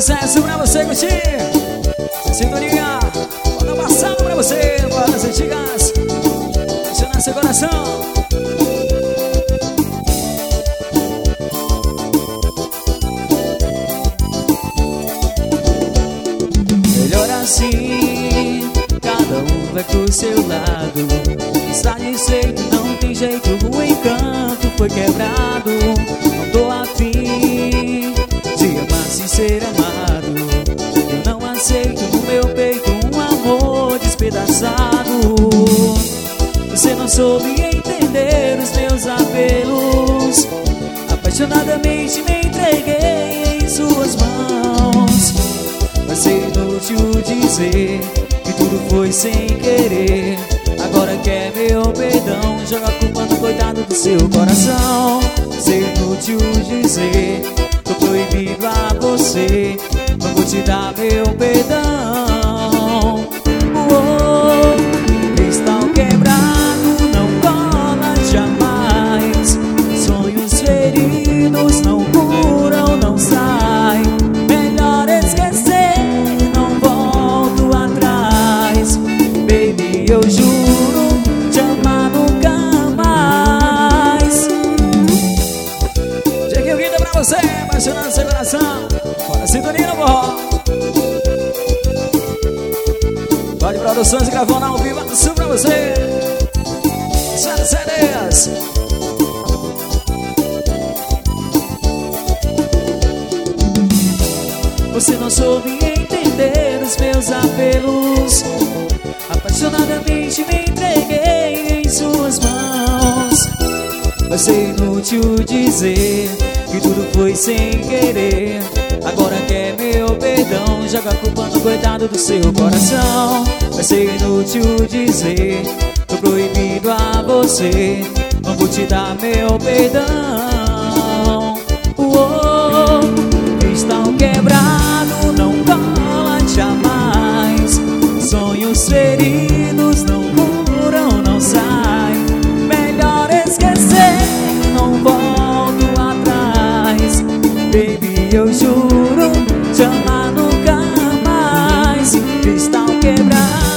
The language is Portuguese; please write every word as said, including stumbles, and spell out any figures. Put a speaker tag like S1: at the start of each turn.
S1: sucesso pra você curtir. Sintonia, bota passado pra você. Bora as antigas, acionar seu coração. Melhor assim, cada um vai pro seu lado. Está desfeito, não tem jeito, o encanto foi quebrado. Não tô afim de amar sem ser amado. Eu não aceito no meu peito um amor despedaçado. Você não soube entender os meus apelos. Apaixonadamente me entreguei em suas mãos. Vai ser inútil dizer que tudo foi sem querer. Agora quer meu perdão, joga a culpa no coitado do seu coração. Vai ser inútil dizer, tô proibido a você. Não vou te dar meu perdão. Oh, cristal quebrado não cola jamais. Sonhos feridos não curam, não sai. Melhor esquecer, não volto atrás. Baby, eu juro te amar nunca mais. Cheguei o guinda pra você, apaixonando seu coração. Bora sintonia no forró. Pode Produções gravando ao vivo isso pra você. Sério, sérias. Você não soube entender os meus apelos. Apaixonadamente me entreguei em suas mãos. Vai ser inútil dizer que tudo foi sem querer. Agora quer meu perdão, joga a culpa no coitado do seu coração. Vai ser inútil dizer, tô proibido a você. Não vou te dar meu perdão. Oh, cristal quebrado não cola jamais. Sonhos feridos não curam, não sai. Melhor esquecer, não volto atrás. Baby, eu juro te amar nunca mais. Cristal quebrado